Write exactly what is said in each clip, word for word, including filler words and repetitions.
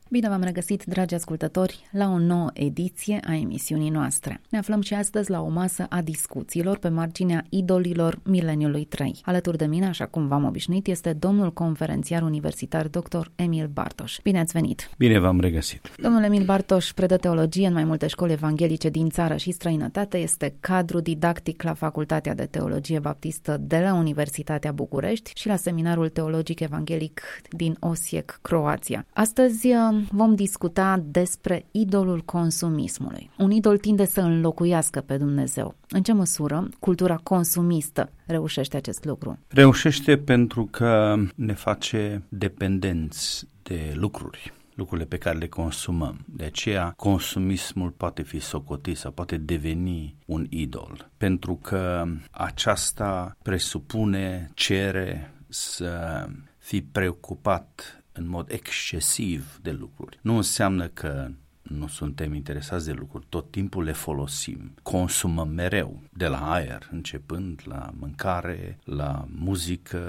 Bine v-am regăsit, dragi ascultători, la o nouă ediție a emisiunii noastre. Ne aflăm și astăzi la o masă a discuțiilor pe marginea idolilor mileniului trei. Alături de mine, așa cum v-am obișnuit, este domnul conferențiar universitar doctor Emil Bartoș. Bine ați venit! Bine v-am regăsit! Domnul Emil Bartoș predă teologie în mai multe școli evanghelice din țară și străinătate, este cadru didactic la Facultatea de Teologie Baptistă de la Universitatea București și la Seminarul Teologic Evanghelic din Osijek, Croația. Astăzi vom discuta despre idolul consumismului. Un idol tinde să înlocuiască pe Dumnezeu. În ce măsură cultura consumistă reușește acest lucru? Reușește pentru că ne face dependenți de lucruri. lucrurile pe care le consumăm. De aceea, consumismul poate fi socotit sau poate deveni un idol, pentru că aceasta presupune, cere să fii preocupat în mod excesiv de lucruri. Nu înseamnă că nu suntem interesați de lucruri, tot timpul le folosim, consumăm mereu, de la aer, începând la mâncare, la muzică,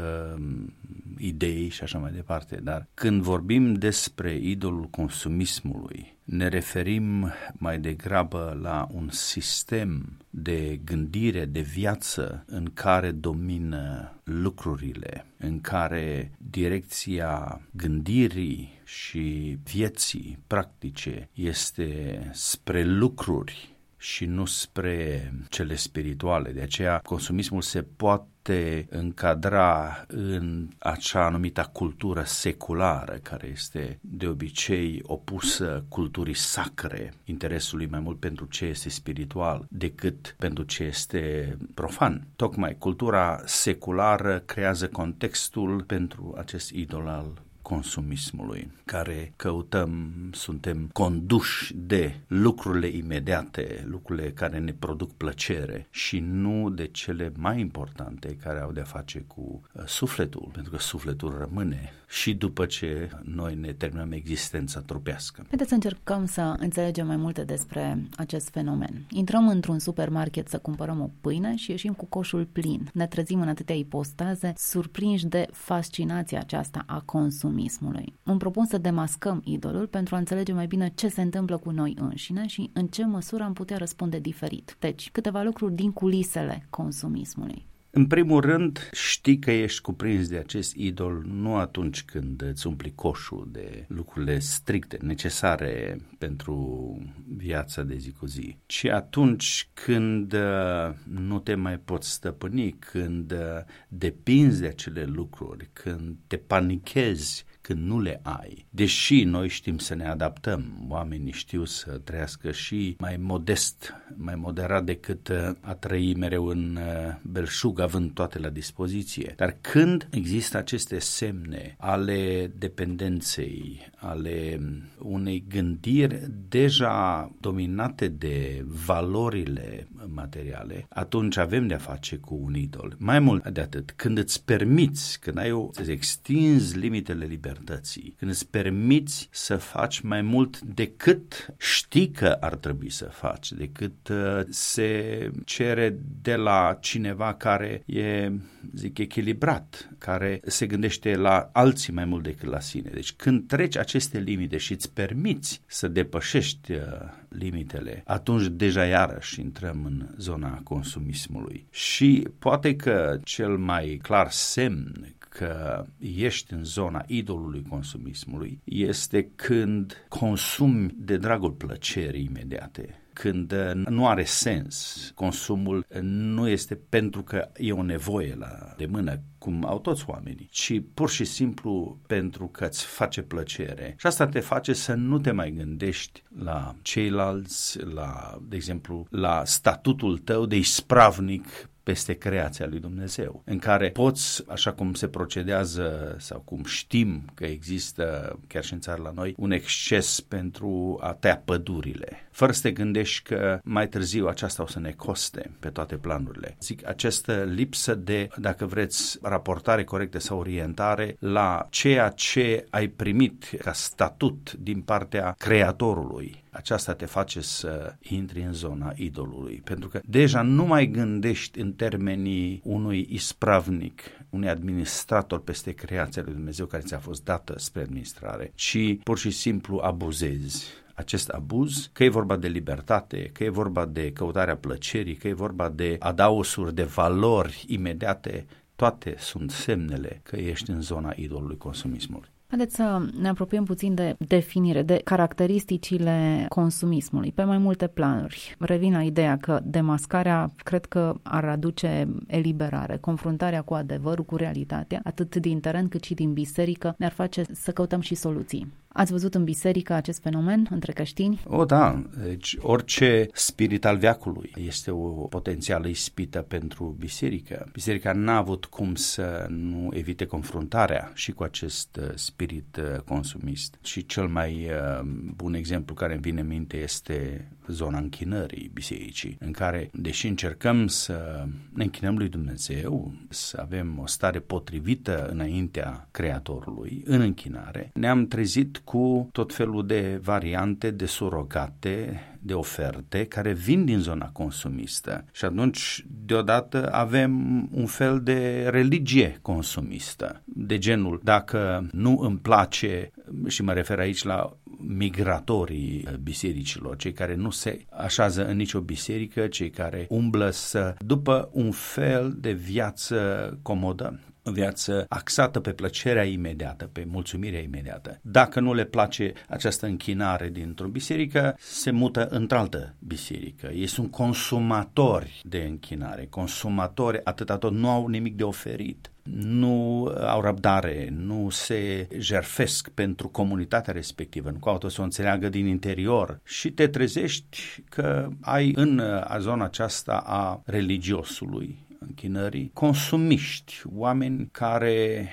idei și așa mai departe. Dar când vorbim despre idolul consumismului, ne referim mai degrabă la un sistem de gândire, de viață în care domină lucrurile, în care direcția gândirii și vieții practice este spre lucruri și nu spre cele spirituale. De aceea consumismul se poate încadra în acea anumită cultură seculară, care este de obicei opusă culturii sacre, interesului mai mult pentru ce este spiritual decât pentru ce este profan. Tocmai cultura seculară creează contextul pentru acest idol al consumismului, care căutăm, suntem conduși de lucrurile imediate, lucrurile care ne produc plăcere și nu de cele mai importante care au de-a face cu uh, sufletul, pentru că sufletul rămâne și după ce noi ne terminăm existența trupească. Haideți să încercăm să înțelegem mai multe despre acest fenomen. Intrăm într-un supermarket să cumpărăm o pâine și ieșim cu coșul plin. Ne trezim în atâtea ipostaze, surprinși de fascinația aceasta a consumului. Îmi propun să demascăm idolul pentru a înțelege mai bine ce se întâmplă cu noi înșine și în ce măsură am putea răspunde diferit. Deci, câteva lucruri din culisele consumismului. În primul rând, știi că ești cuprins de acest idol nu atunci când îți umpli coșul de lucrurile stricte, necesare pentru viața de zi cu zi, ci atunci când nu te mai poți stăpâni, când depinzi de acele lucruri, când te panichezi când nu le ai. Deși noi știm să ne adaptăm, oamenii știu să trăiască și mai modest, mai moderat decât a trăi mereu în belșug, având toate la dispoziție. Dar când există aceste semne ale dependenței, ale unei gândiri deja dominate de valorile materiale, atunci avem de-a face cu un idol. Mai mult de atât, când îți permiți, când ai o, să extinzi limitele libertății, când îți permiți să faci mai mult decât știi că ar trebui să faci, decât uh, se cere de la cineva care e, zic, echilibrat, care se gândește la alții mai mult decât la sine. Deci când treci aceste limite și îți permiți să depășești uh, limitele, atunci deja iarăși intrăm în zona consumismului. Și poate că cel mai clar semn că ești în zona idolului consumismului este când consumi de dragul plăcerii imediate, când nu are sens. Consumul nu este pentru că e o nevoie la de mână, cum au toți oamenii, ci pur și simplu pentru că îți face plăcere. Și asta te face să nu te mai gândești la ceilalți, la, de exemplu, la statutul tău de ispravnic peste creația lui Dumnezeu, în care poți, așa cum se procedează sau cum știm că există chiar și în țară la noi, un exces pentru a tăia pădurile, fără să te gândești că mai târziu aceasta o să ne coste pe toate planurile. Zic, această lipsă de, dacă vreți, raportare corectă sau orientare la ceea ce ai primit ca statut din partea Creatorului aceasta te face să intri în zona idolului, pentru că deja nu mai gândești în termenii unui ispravnic, unui administrator peste creația lui Dumnezeu care ți-a fost dată spre administrare, ci pur și simplu abuzezi. Acest abuz, că e vorba de libertate, că e vorba de căutarea plăcerii, că e vorba de adaosuri, de valori imediate, toate sunt semnele că ești în zona idolului consumismului. Haideți să ne apropiem puțin de definire, de caracteristicile consumismului, pe mai multe planuri. Revin la ideea că demascarea cred că ar aduce eliberare, confruntarea cu adevărul, cu realitatea, atât din teren cât și din biserică, ne-ar face să căutăm și soluții. Ați văzut în biserică acest fenomen între creștini? O, da. Deci orice spirit al veacului este o potențială ispită pentru biserică. Biserica n-a avut cum să nu evite confruntarea și cu acest spirit consumist. Și cel mai bun exemplu care îmi vine în minte este zona închinării bisericii, în care, deși încercăm să ne închinăm lui Dumnezeu, să avem o stare potrivită înaintea Creatorului, în închinare, ne-am trezit cu tot felul de variante, de surogate, de oferte care vin din zona consumistă. Și atunci, deodată, avem un fel de religie consumistă, de genul, dacă nu îmi place, și mă refer aici la migratorii bisericilor, cei care nu se așează în nicio biserică, cei care umblă să, după un fel de viață comodă, o viață axată pe plăcerea imediată, pe mulțumirea imediată. Dacă nu le place această închinare dintr-o biserică, se mută într-altă biserică. Ei sunt consumatori de închinare, consumatori atâta tot, nu au nimic de oferit, nu au răbdare, nu se jertfesc pentru comunitatea respectivă, nu caută să o înțeleagă din interior și te trezești că ai în zona aceasta a religiosului, închinării, consumiști, oameni care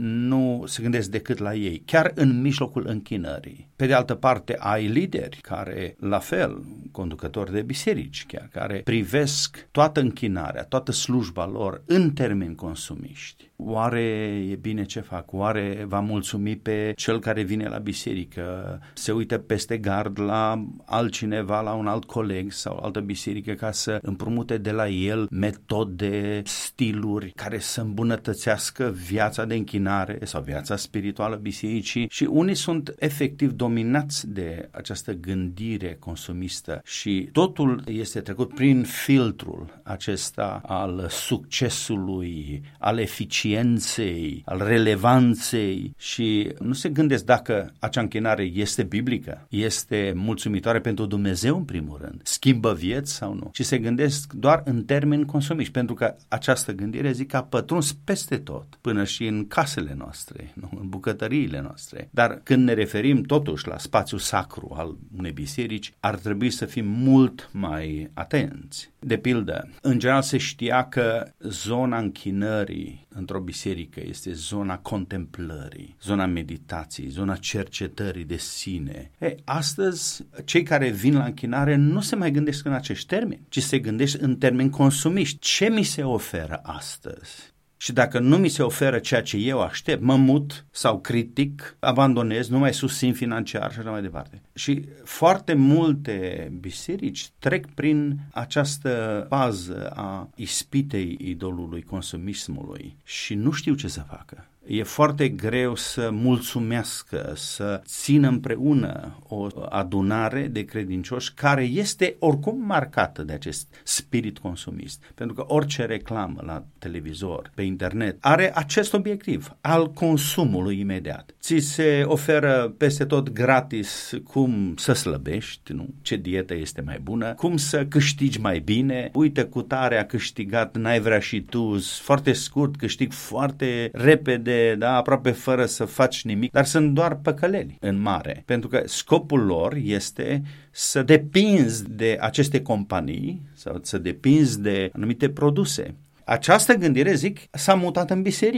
nu se gândesc decât la ei, chiar în mijlocul închinării. Pe de altă parte, ai lideri care, la fel, conducători de biserici chiar, care privesc toată închinarea, toată slujba lor în termeni consumiști. Oare e bine ce fac? Oare va mulțumi pe cel care vine la biserică? Se uită peste gard la altcineva, la un alt coleg sau altă biserică ca să împrumute de la el metode, stiluri care să îmbunătățească viața de închinare sau viața spirituală bisericii și unii sunt efectiv dominați de această gândire consumistă și totul este trecut prin filtrul acesta al succesului, al eficienței, al relevanței și nu se gândesc dacă acea închinare este biblică, este mulțumitoare pentru Dumnezeu în primul rând, schimbă vieți sau nu, ci se gândesc doar în termeni consumiști, pentru că această gândire, zic, a pătruns peste tot, până și în casele noastre, nu? În bucătăriile noastre. Dar când ne referim totuși la spațiul sacru al unei biserici, ar trebui să fim mult mai atenți. De pildă, în general se știa că zona închinării într-o biserică este zona contemplării, zona meditației, zona cercetării de sine. E, astăzi, cei care vin la închinare nu se mai gândesc în acești termeni, ci se gândesc în termeni consumiști. Ce mi se oferă astăzi? Și dacă nu mi se oferă ceea ce eu aștept, mă mut sau critic, abandonez, nu mai susțin financiar și așa mai departe. Și foarte multe biserici trec prin această fază a ispitei idolului consumismului și nu știu ce să facă. E foarte greu să mulțumească, să țină împreună o adunare de credincioși care este oricum marcată de acest spirit consumist. Pentru că orice reclamă la televizor, pe internet, are acest obiectiv al consumului imediat. Ți se oferă peste tot gratis cum să slăbești, nu? Ce dietă este mai bună, cum să câștigi mai bine, uite cu tare a câștigat, n-ai vrea și tu, foarte scurt, câștig foarte repede, da, aproape fără să faci nimic, dar sunt doar păcăleli în mare, pentru că scopul lor este să depinzi de aceste companii sau să depinzi de anumite produse. Această gândire, zic, s-a mutat în biserică.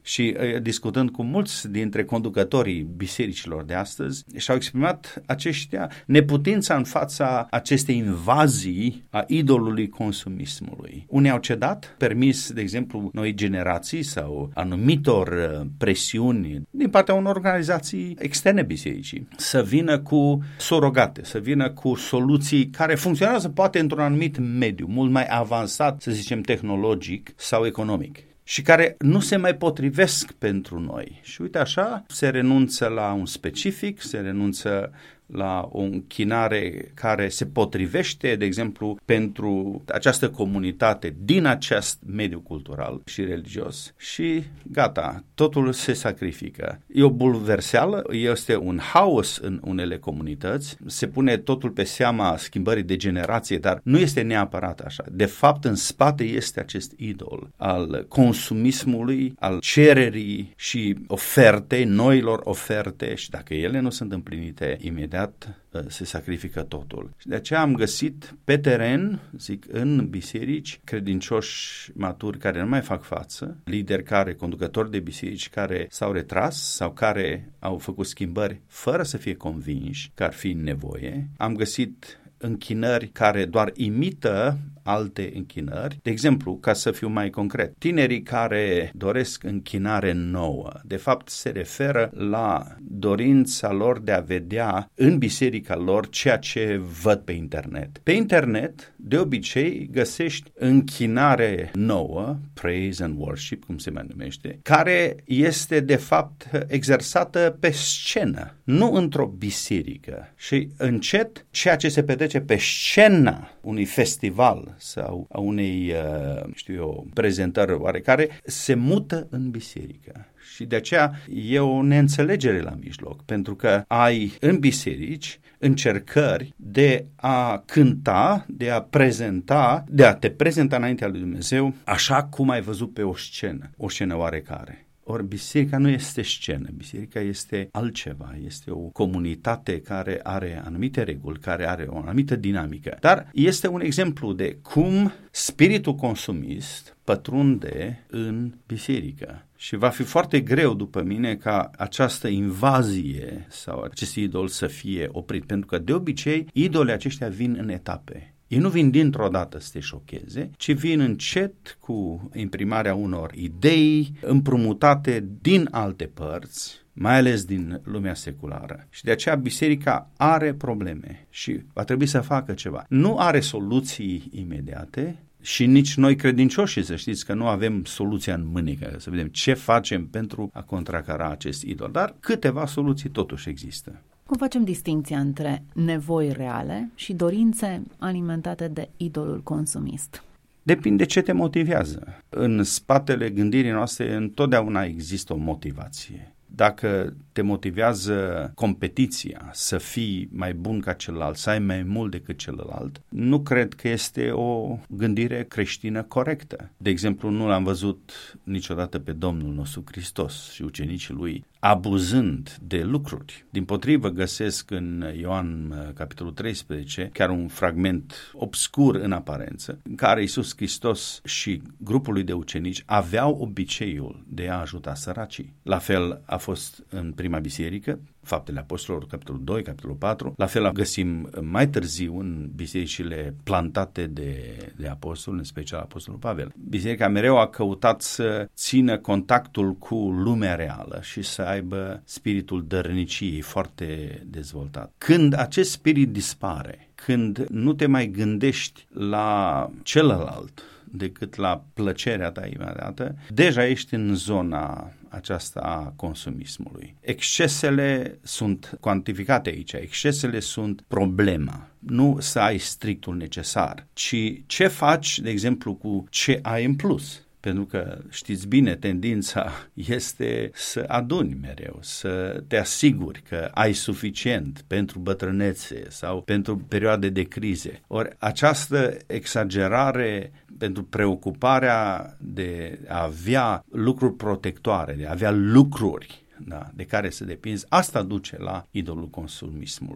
Și discutând cu mulți dintre conducătorii bisericilor de astăzi, și-au exprimat aceștia neputința în fața acestei invazii a idolului consumismului. Unii au cedat, permis, de exemplu, noi generații sau anumitor presiuni din partea unor organizații externe bisericii să vină cu surogate, să vină cu soluții care funcționează poate într-un anumit mediu, mult mai avansat, să zicem, tehnologic sau economic, și care nu se mai potrivesc pentru noi. Și uite așa, se renunță la un specific, se renunță la o închinare care se potrivește, de exemplu, pentru această comunitate din acest mediu cultural și religios și gata, totul se sacrifică. E o bulverseală, este un haos în unele comunități, se pune totul pe seama schimbării de generație, dar nu este neapărat așa. De fapt, în spate este acest idol al consumismului, al cererii și ofertei, noilor oferte, și dacă ele nu sunt împlinite imediat, se sacrifică totul. Și de aceea am găsit pe teren, zic, în biserici, credincioși maturi care nu mai fac față, lideri care, conducători de biserici care s-au retras sau care au făcut schimbări fără să fie convinși că ar fi nevoie. Am găsit închinări care doar imită alte închinări. De exemplu, ca să fiu mai concret, tinerii care doresc închinare nouă, de fapt se referă la dorința lor de a vedea în biserica lor ceea ce văd pe internet. Pe internet, de obicei, găsești închinare nouă, praise and worship, cum se mai numește, care este de fapt exersată pe scenă, nu într-o biserică. Și încet, ceea ce se petrece pe scena unui festival sau a unei, știu eu, prezentări oarecare, se mută în biserică. Și de aceea e o neînțelegere la mijloc, pentru că ai în biserici încercări de a cânta, de a prezenta, de a te prezenta înaintea lui Dumnezeu, așa cum ai văzut pe o scenă, o scenă oarecare. Ori biserica nu este scenă, biserica este altceva, este o comunitate care are anumite reguli, care are o anumită dinamică. Dar este un exemplu de cum spiritul consumist pătrunde în biserică. Și va fi foarte greu, după mine, ca această invazie sau acest idol să fie oprit, pentru că de obicei idolii aceștia vin în etape. Ei nu vin dintr-o dată să te șocheze, ci vin încet cu imprimarea unor idei împrumutate din alte părți, mai ales din lumea seculară. Și de aceea biserica are probleme și va trebui să facă ceva. Nu are soluții imediate și nici noi credincioși, să știți că nu avem soluția în mânecă, să vedem ce facem pentru a contracara acest idol. Dar câteva soluții totuși există. Cum facem distinția între nevoi reale și dorințe alimentate de idolul consumist? Depinde ce te motivează. În spatele gândirii noastre întotdeauna există o motivație. Dacă te motivează competiția, să fii mai bun ca celălalt, să ai mai mult decât celălalt, nu cred că este o gândire creștină corectă. De exemplu, nu l-am văzut niciodată pe Domnul nostru Hristos și ucenicii lui abuzând de lucruri. Dimpotrivă, găsesc în Ioan capitolul treisprezece chiar un fragment obscur în aparență, în care Iisus Hristos și grupul lui de ucenici aveau obiceiul de a ajuta săracii. La fel a fost în prima biserică, Faptele Apostolilor, capitolul doi, capitolul patru. La fel găsim mai târziu în bisericile plantate de, de apostoli, în special apostolul Pavel. Biserica mereu a căutat să țină contactul cu lumea reală și să aibă spiritul dărniciei foarte dezvoltat. Când acest spirit dispare, când nu te mai gândești la celălalt decât la plăcerea ta imediată, deja ești în zona aceasta a consumismului. Excesele sunt cuantificate aici, excesele sunt problema. Nu să ai strictul necesar, ci ce faci, de exemplu, cu ce ai în plus. Pentru că, știți bine, tendința este să aduni mereu, să te asiguri că ai suficient pentru bătrânețe sau pentru perioade de crize. Ori această exagerare pentru preocuparea de a avea lucruri protectoare, de a avea lucruri, da, de care să depinzi, asta duce la idolul consumismului.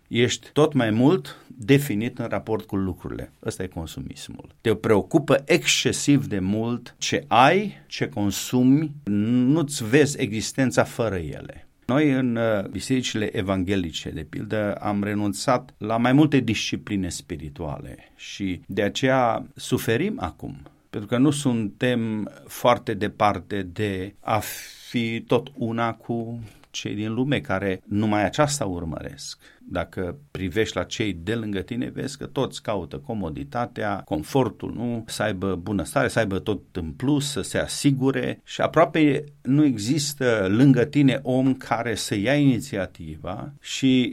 ești tot mai mult definit în raport cu lucrurile. Ăsta e consumismul. Te preocupă excesiv de mult ce ai, ce consumi, nu-ți vezi existența fără ele. Noi în bisericile evanghelice, de pildă, am renunțat la mai multe discipline spirituale și de aceea suferim acum, pentru că nu suntem foarte departe de a fi tot una cu cei din lume care numai aceasta urmăresc. Dacă privești la cei de lângă tine, vezi că toți caută comoditatea, confortul, nu? Să aibă bunăstare, să aibă tot în plus, să se asigure și aproape nu există lângă tine om care să ia inițiativa și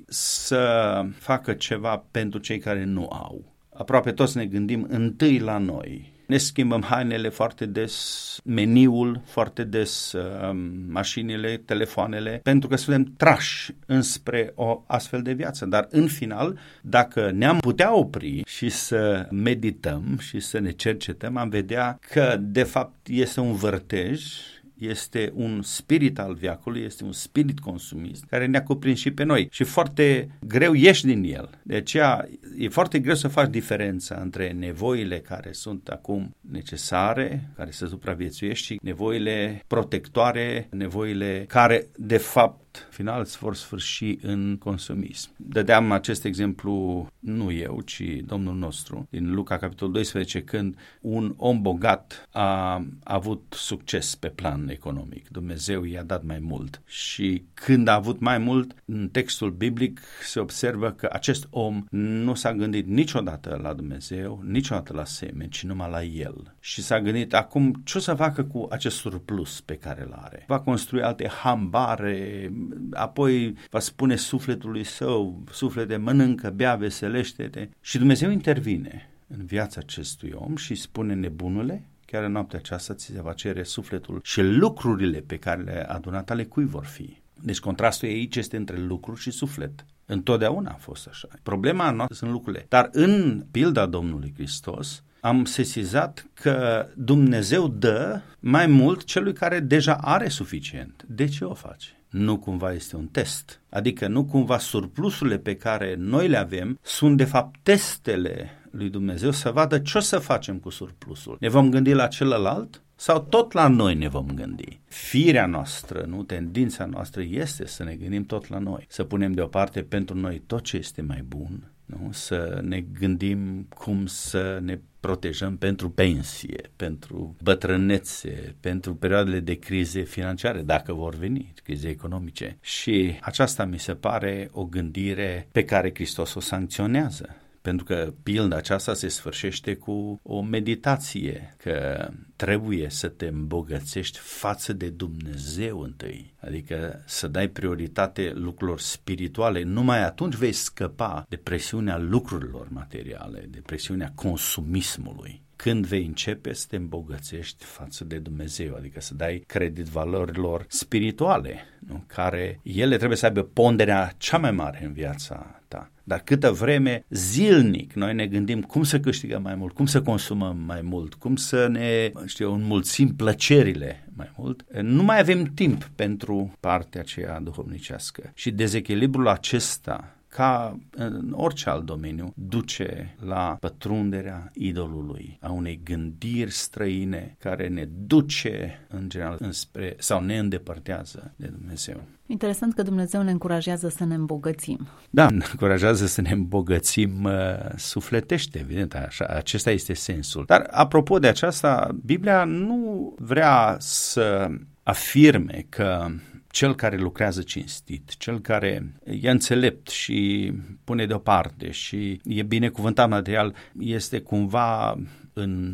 să facă ceva pentru cei care nu au. Aproape toți ne gândim întâi la noi. Ne schimbăm hainele foarte des, meniul foarte des, mașinile, telefoanele, pentru că suntem trași înspre o astfel de viață. Dar în final, dacă ne-am putea opri și să medităm și să ne cercetăm, am vedea că de fapt este un vârtej, este un spirit al veacului, este un spirit consumist care ne-a cuprins și pe noi și foarte greu ieși din el. De aceea e foarte greu să faci diferența între nevoile care sunt acum necesare, care să supraviețuiești, și nevoile protectoare, nevoile care de fapt final îți vor sfârși în consumism. Dădeam acest exemplu nu eu, ci Domnul nostru din Luca capitolul doisprezece, când un om bogat a avut succes pe plan economic. Dumnezeu i-a dat mai mult și când a avut mai mult, în textul biblic se observă că acest om nu s-a gândit niciodată la Dumnezeu, niciodată la semeni, ci numai la el. Și s-a gândit acum ce o să facă cu acest surplus pe care îl are. Va construi alte hambare, apoi va spune sufletului său, suflete, mănâncă, bea, veselește-te. Și Dumnezeu intervine în viața acestui om și spune: nebunule, chiar în noaptea aceasta ți se va cere sufletul și lucrurile pe care le-ai adunat, ale cui vor fi. Deci contrastul aici este între lucru și suflet. Întotdeauna a fost așa. Problema noastră sunt lucrurile. Dar în pilda Domnului Hristos am sesizat că Dumnezeu dă mai mult celui care deja are suficient. De ce o face? Nu cumva este un test. Adică nu cumva surplusurile pe care noi le avem sunt de fapt testele lui Dumnezeu să vadă ce o să facem cu surplusul. Ne vom gândi la celălalt sau tot la noi ne vom gândi? Firea noastră, nu, tendința noastră este să ne gândim tot la noi, să punem deoparte pentru noi tot ce este mai bun, nu? Să ne gândim cum să ne protejăm pentru pensie, pentru bătrânețe, pentru perioadele de crize financiare, dacă vor veni, crize economice. Și aceasta mi se pare o gândire pe care Hristos o sancționează. Pentru că pilda aceasta se sfârșește cu o meditație, că trebuie să te îmbogățești față de Dumnezeu întâi, adică să dai prioritate lucrurilor spirituale. Numai atunci vei scăpa de presiunea lucrurilor materiale, de presiunea consumismului. Când vei începe să te îmbogățești față de Dumnezeu, adică să dai credit valorilor spirituale, nu? Care ele trebuie să aibă ponderea cea mai mare în viața ta. Dar câtă vreme zilnic noi ne gândim cum să câștigăm mai mult, cum să consumăm mai mult, cum să ne, știu, înmulțim plăcerile mai mult, nu mai avem timp pentru partea aceea duhovnicească. Și dezechilibrul acesta, ca în orice alt domeniu, duce la pătrunderea idolului, a unei gândiri străine care ne duce în general înspre sau ne îndepărtează de Dumnezeu. Interesant că Dumnezeu ne încurajează să ne îmbogățim. Da, ne încurajează să ne îmbogățim uh, sufletește, evident, așa, acesta este sensul. Dar apropo de aceasta, Biblia nu vrea să afirme că cel care lucrează cinstit, cel care e înțelept și pune deoparte și e binecuvântat material, este cumva în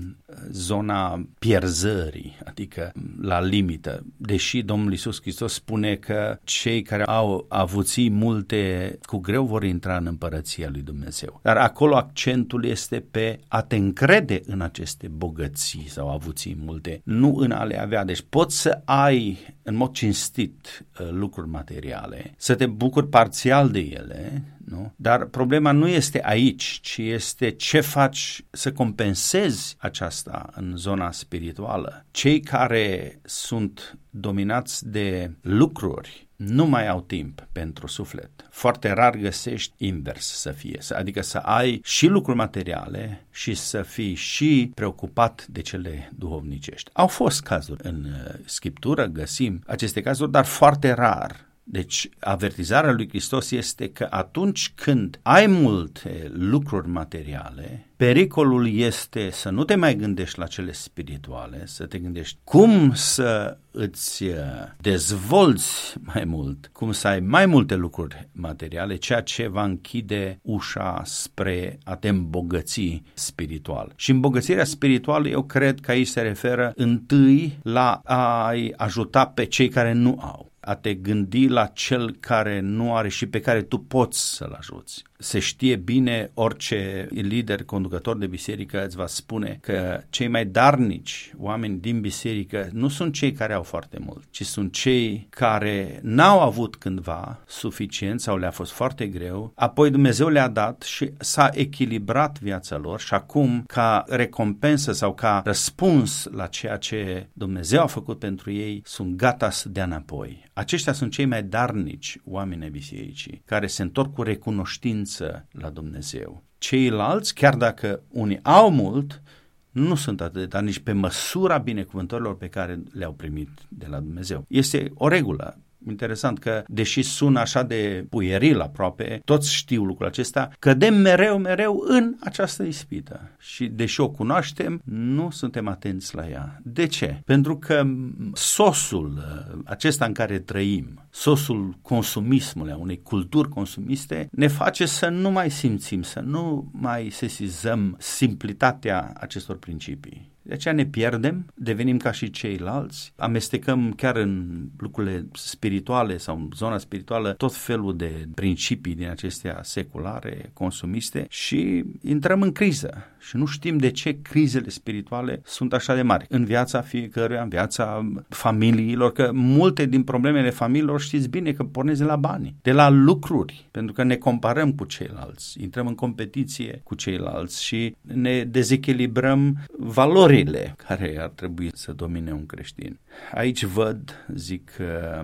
zona pierzării, adică la limită. Deși Domnul Iisus Hristos spune că cei care au avuții multe cu greu vor intra în împărăția lui Dumnezeu. Dar acolo accentul este pe a te încrede în aceste bogății sau avuții multe, nu în a le avea. Deci poți să ai în mod cinstit lucruri materiale, să te bucuri parțial de ele, nu? Dar problema nu este aici, ci este ce faci să compensezi aceasta în zona spirituală. Cei care sunt dominați de lucruri nu mai au timp pentru suflet. Foarte rar găsești invers să fie, adică să ai și lucruri materiale și să fii și preocupat de cele duhovnicești. Au fost cazuri în Scriptură, găsim aceste cazuri, dar foarte rar. Deci, avertizarea lui Hristos este că atunci când ai multe lucruri materiale, pericolul este să nu te mai gândești la cele spirituale, să te gândești cum să îți dezvolți mai mult, cum să ai mai multe lucruri materiale, ceea ce va închide ușa spre a te îmbogăți spiritual. Și îmbogățirea spirituală, eu cred că aici se referă întâi la a-i ajuta pe cei care nu au, a te gândi la cel care nu are și pe care tu poți să-l ajuți. Se știe bine, orice lider, conducător de biserică îți va spune că cei mai darnici oameni din biserică nu sunt cei care au foarte mult, ci sunt cei care n-au avut cândva suficient sau le-a fost foarte greu, apoi Dumnezeu le-a dat și s-a echilibrat viața lor și acum, ca recompensă sau ca răspuns la ceea ce Dumnezeu a făcut pentru ei, sunt gata să dea înapoi. Aceștia sunt cei mai darnici oameni ai bisericii, care se întorc cu recunoștință la Dumnezeu. Ceilalți, chiar dacă unii au mult, nu sunt atât de darnici pe măsura binecuvântărilor pe care le-au primit de la Dumnezeu. Este o regulă. Interesant că, deși sună așa de puieril aproape, toți știu lucrul acesta, cădem mereu, mereu în această ispită. Și deși o cunoaștem, nu suntem atenți la ea. De ce? Pentru că sosul acesta în care trăim, sosul consumismului, a unei culturi consumiste, ne face să nu mai simțim, să nu mai sesizăm simplitatea acestor principii. De aceea ne pierdem, devenim ca și ceilalți, amestecăm chiar în lucrurile spirituale sau în zona spirituală tot felul de principii din acestea seculare, consumiste și intrăm în criză și nu știm de ce crizele spirituale sunt așa de mari în viața fiecăruia, în viața familiilor, că multe din problemele familiilor știți bine că pornesc de la bani, de la lucruri, pentru că ne comparăm cu ceilalți, intrăm în competiție cu ceilalți și ne dezechilibrăm valori care ar trebui să domine un creștin. Aici văd, zic,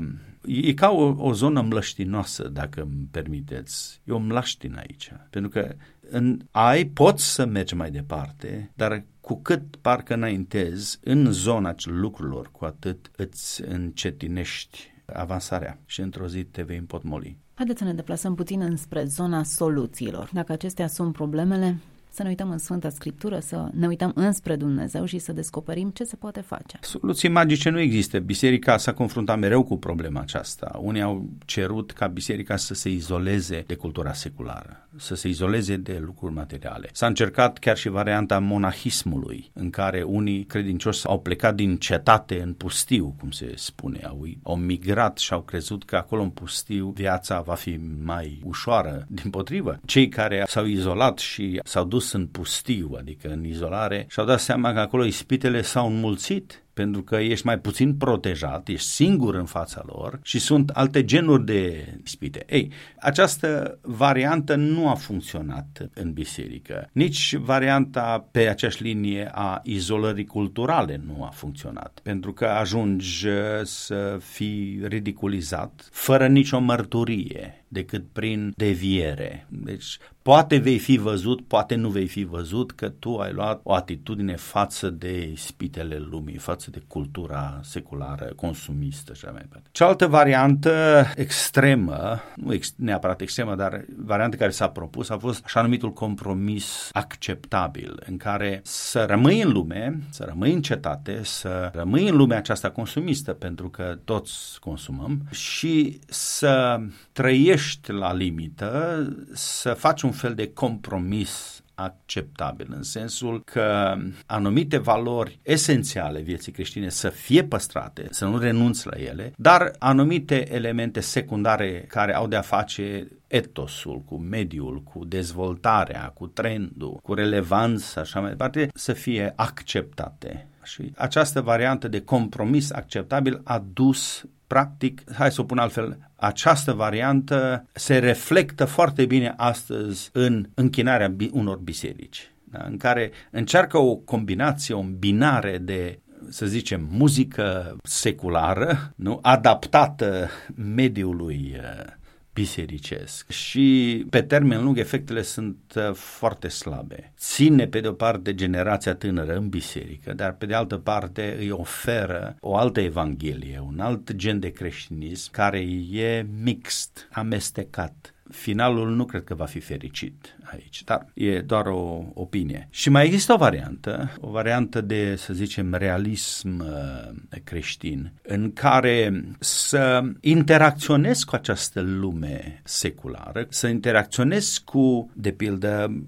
e ca o, o zonă mlăștinoasă, dacă îmi permiteți. E o mlaștină aici, pentru că în, ai, poți să mergi mai departe, dar cu cât parcă înaintezi în zona lucrurilor, cu atât îți încetinești avansarea și într-o zi te vei împotmoli. Haideți să ne deplasăm puțin înspre zona soluțiilor. Dacă acestea sunt problemele, să ne uităm în Sfânta Scriptură, să ne uităm înspre Dumnezeu și să descoperim ce se poate face. Soluții magice nu există. Biserica s-a confruntat mereu cu problema aceasta. Unii au cerut ca biserica să se izoleze de cultura seculară, să se izoleze de lucruri materiale. S-a încercat chiar și varianta monahismului, în care unii credincioși au plecat din cetate în pustiu, cum se spune, au, au migrat și au crezut că acolo în pustiu viața va fi mai ușoară. Dimpotrivă, cei care s-au izolat și s-au dus în pustiu, adică în izolare, și-au dat seama că acolo ispitele s-au înmulțit, pentru că ești mai puțin protejat, ești singur în fața lor și sunt alte genuri de ispite. Ei, această variantă nu a funcționat în biserică. Nici varianta pe aceeași linie a izolării culturale nu a funcționat, pentru că ajungi să fii ridiculizat fără nicio mărturie, decât prin deviere. Deci, poate vei fi văzut, poate nu vei fi văzut că tu ai luat o atitudine față de ispitele lumii, față de cultura seculară, consumistă și așa mai departe. Cealaltă variantă extremă, nu ex, neapărat extremă, dar varianta care s-a propus a fost așa numitul compromis acceptabil, în care să rămâi în lume, să rămâi în cetate, să rămâi în lumea aceasta consumistă, pentru că toți consumăm, și să trăiești la limită, să faci un fel de compromis acceptabil, în sensul că anumite valori esențiale vieții creștine să fie păstrate, să nu renunți la ele, dar anumite elemente secundare care au de-a face etosul, cu mediul, cu dezvoltarea, cu trendul, cu relevanță, așa mai departe, să fie acceptate. Și această variantă de compromis acceptabil a dus practic, hai să o pun altfel, această variantă se reflectă foarte bine astăzi în închinarea unor biserici, da? În care încearcă o combinație, o îmbinare de, să zicem, muzică seculară, nu, adaptată mediului bisericesc și pe termen lung efectele sunt foarte slabe. Ține pe de o parte generația tânără în biserică, dar pe de altă parte îi oferă o altă evanghelie, un alt gen de creștinism care e mixt, amestecat. Finalul nu cred că va fi fericit aici, dar e doar o opinie. Și mai există o variantă, o variantă de, să zicem, realism uh, creștin, în care să interacționezi cu această lume seculară, să interacționezi cu, de pildă,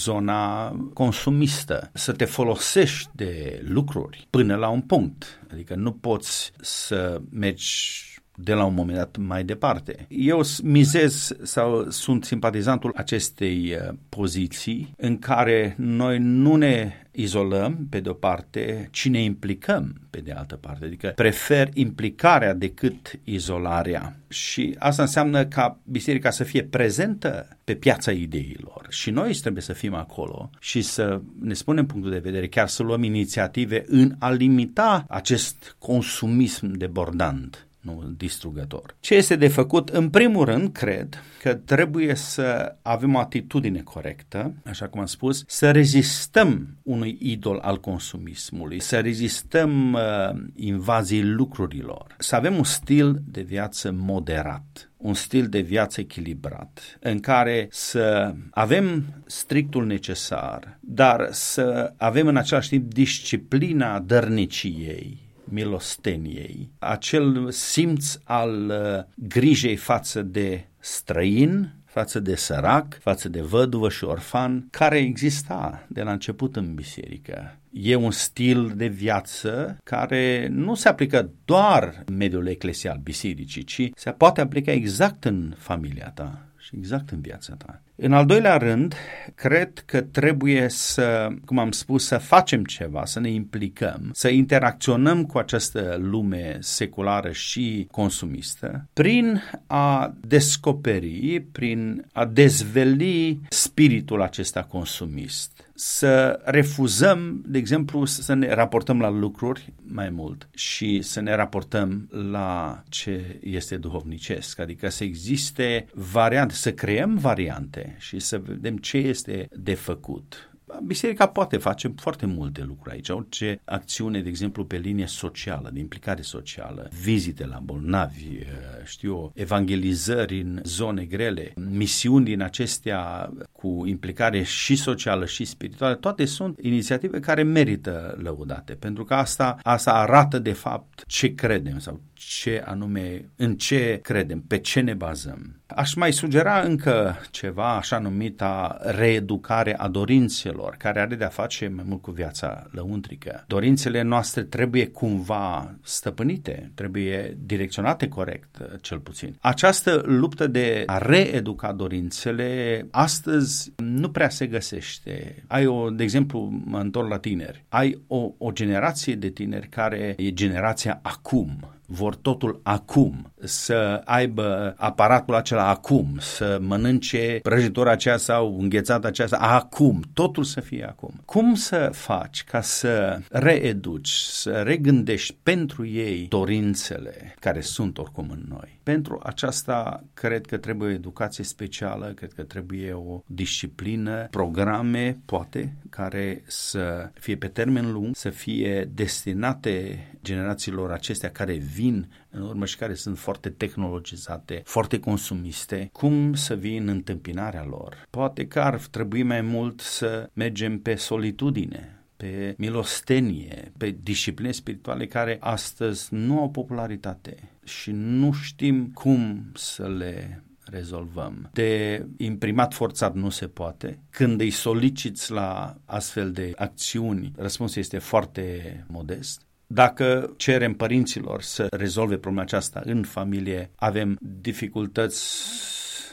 zona consumistă, să te folosești de lucruri până la un punct. Adică nu poți să mergi de la un moment dat mai departe. Eu mizez sau sunt simpatizantul acestei poziții în care noi nu ne izolăm pe de o parte, ci ne implicăm pe de altă parte. Adică prefer implicarea decât izolarea. Și asta înseamnă ca biserica să fie prezentă pe piața ideilor. Și noi trebuie să fim acolo și să ne spunem punctul de vedere, chiar să luăm inițiative în a limita acest consumism debordant, nu distrugător. Ce este de făcut? În primul rând, cred că trebuie să avem o atitudine corectă, așa cum am spus, să rezistăm unui idol al consumismului, să rezistăm uh, invazii lucrurilor, să avem un stil de viață moderat, un stil de viață echilibrat, în care să avem strictul necesar, dar să avem în același timp disciplina dărniciei, milosteniei, acel simț al uh, grijei față de străin, față de sărac, față de văduvă și orfan, care exista de la început în biserică. E un stil de viață care nu se aplică doar în mediul eclesial bisericii, ci se poate aplica exact în familia ta și exact în viața ta. În al doilea rând, cred că trebuie să, cum am spus, să facem ceva, să ne implicăm, să interacționăm cu această lume seculară și consumistă prin a descoperi, prin a dezveli spiritul acesta consumist. Să refuzăm, de exemplu, să ne raportăm la lucruri mai mult și să ne raportăm la ce este duhovnicesc, adică să existe variante, să creăm variante și să vedem ce este de făcut. Biserica poate face foarte multe lucruri aici, orice acțiune, de exemplu, pe linie socială, de implicare socială, vizite la bolnavi, știu, evangelizări în zone grele, misiuni din acestea cu implicare și socială și spirituală, toate sunt inițiative care merită lăudate, pentru că asta, asta arată de fapt ce credem sau ce anume, în ce credem, pe ce ne bazăm. Aș mai sugera încă ceva, așa numita reeducare a dorințelor, care are de-a face mai mult cu viața lăuntrică. Dorințele noastre trebuie cumva stăpânite, trebuie direcționate corect, cel puțin. Această luptă de a reeduca dorințele astăzi nu prea se găsește. Ai o, de exemplu, mă întorc la tineri, ai o, o generație de tineri care e generația acum, vor totul acum, să aibă aparatul acela acum, să mănânce prăjitura aceea sau înghețata aceasta acum, totul să fie acum. Cum să faci ca să reeduci, să regândești pentru ei dorințele care sunt oricum în noi? Pentru aceasta cred că trebuie o educație specială, cred că trebuie o disciplină, programe, poate, care să fie pe termen lung, să fie destinate generațiilor acestea care vin în urmă și care sunt foarte tehnologizate, foarte consumiste, cum să vii în întâmpinarea lor. Poate că ar trebui mai mult să mergem pe solitudine, pe milostenie, pe discipline spirituale care astăzi nu au popularitate și nu știm cum să le rezolvăm. De imprimat forțat nu se poate. Când îi soliciți la astfel de acțiuni, răspunsul este foarte modest. Dacă cerem părinților să rezolve problema aceasta în familie, avem dificultăți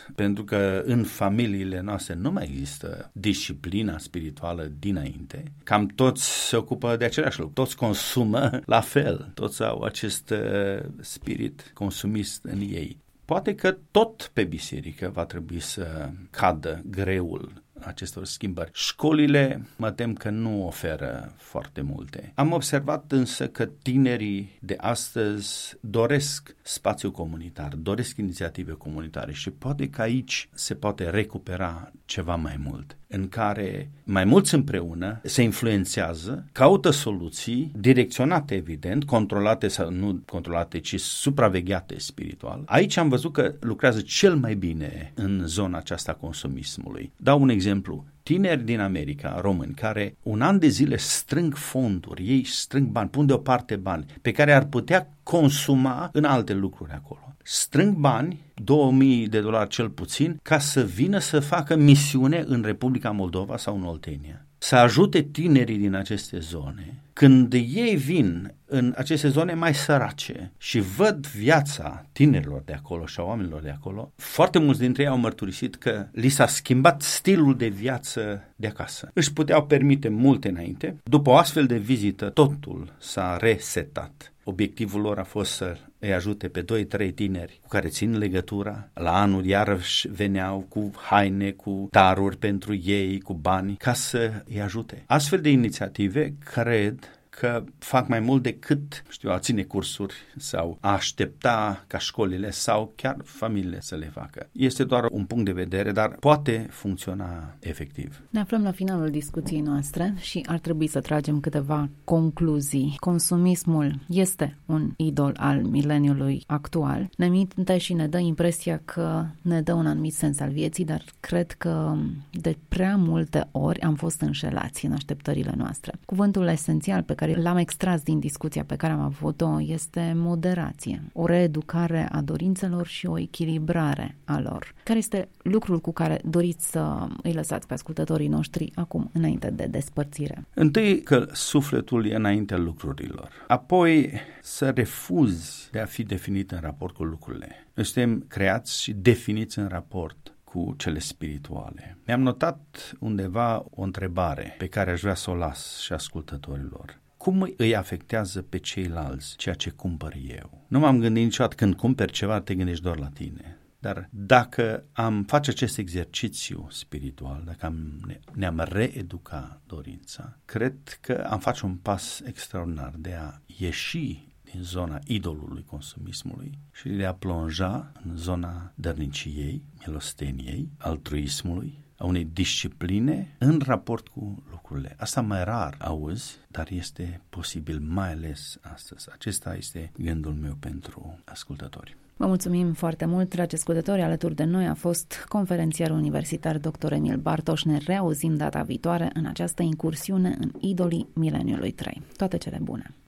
pentru că în familiile noastre nu mai există disciplina spirituală dinainte. Cam toți se ocupă de același lucru, toți consumă la fel, toți au acest uh, spirit consumist în ei. Poate că tot pe biserică va trebui să cadă greul acestor schimbări. Școlile, mă tem că nu oferă foarte multe. Am observat însă că tinerii de astăzi doresc spațiu comunitar, doresc inițiative comunitare și poate că aici se poate recupera ceva mai mult, în care mai mulți împreună se influențează, caută soluții direcționate, evident, controlate sau nu controlate, ci supravegheate spiritual. Aici am văzut că lucrează cel mai bine în zona aceasta consumismului. Dau un exemplu. Tineri din America, români, care un an de zile strâng fonduri, ei strâng bani, pun deoparte bani, pe care ar putea consuma în alte lucruri acolo. Strâng bani, două mii de dolari cel puțin, ca să vină să facă misiune în Republica Moldova sau în Oltenia. Să ajute tinerii din aceste zone. Când ei vin în aceste zone mai sărace și văd viața tinerilor de acolo și a oamenilor de acolo, foarte mulți dintre ei au mărturisit că li s-a schimbat stilul de viață de acasă. Își puteau permite multe înainte. După o astfel de vizită, totul s-a resetat. Obiectivul lor a fost să îi ajute pe doi trei tineri cu care țin legătura. La anul iarăși veneau cu haine, cu daruri pentru ei, cu bani, ca să îi ajute. Astfel de inițiative, cred că fac mai mult decât, știu, a ține cursuri sau a aștepta ca școlile sau chiar familiile să le facă. Este doar un punct de vedere, dar poate funcționa efectiv. Ne aflăm la finalul discuției noastre și ar trebui să tragem câteva concluzii. Consumismul este un idol al mileniului actual. Ne minte și ne dă impresia că ne dă un anumit sens al vieții, dar cred că de prea multe ori am fost înșelați în așteptările noastre. Cuvântul esențial pe care l-am extras din discuția pe care am avut-o este moderație, o reeducare a dorințelor și o echilibrare a lor. Care este lucrul cu care doriți să îi lăsați pe ascultătorii noștri acum, înainte de despărțire? Întâi că sufletul e înaintea lucrurilor, apoi să refuzi de a fi definit în raport cu lucrurile. Noi suntem creați și definiți în raport cu cele spirituale. Mi-am notat undeva o întrebare pe care aș vrea să o las și ascultătorilor. Cum îi afectează pe ceilalți ceea ce cumpăr eu? Nu m-am gândit niciodată, când cumperi ceva, te gândești doar la tine. Dar dacă am face acest exercițiu spiritual, dacă am, ne-am reeduca dorința, cred că am face un pas extraordinar de a ieși din zona idolului consumismului și de a plonja în zona dărniciei, milosteniei, altruismului, a unei discipline în raport cu lucrurile. Asta mai rar auzi, dar este posibil, mai ales astăzi. Acesta este gândul meu pentru ascultători. Vă mulțumim foarte mult, dragi ascultători. Alături de noi a fost conferențiar universitar doctor Emil Bartoș. Ne reauzim data viitoare în această incursiune în idolii mileniului trei. Toate cele bune!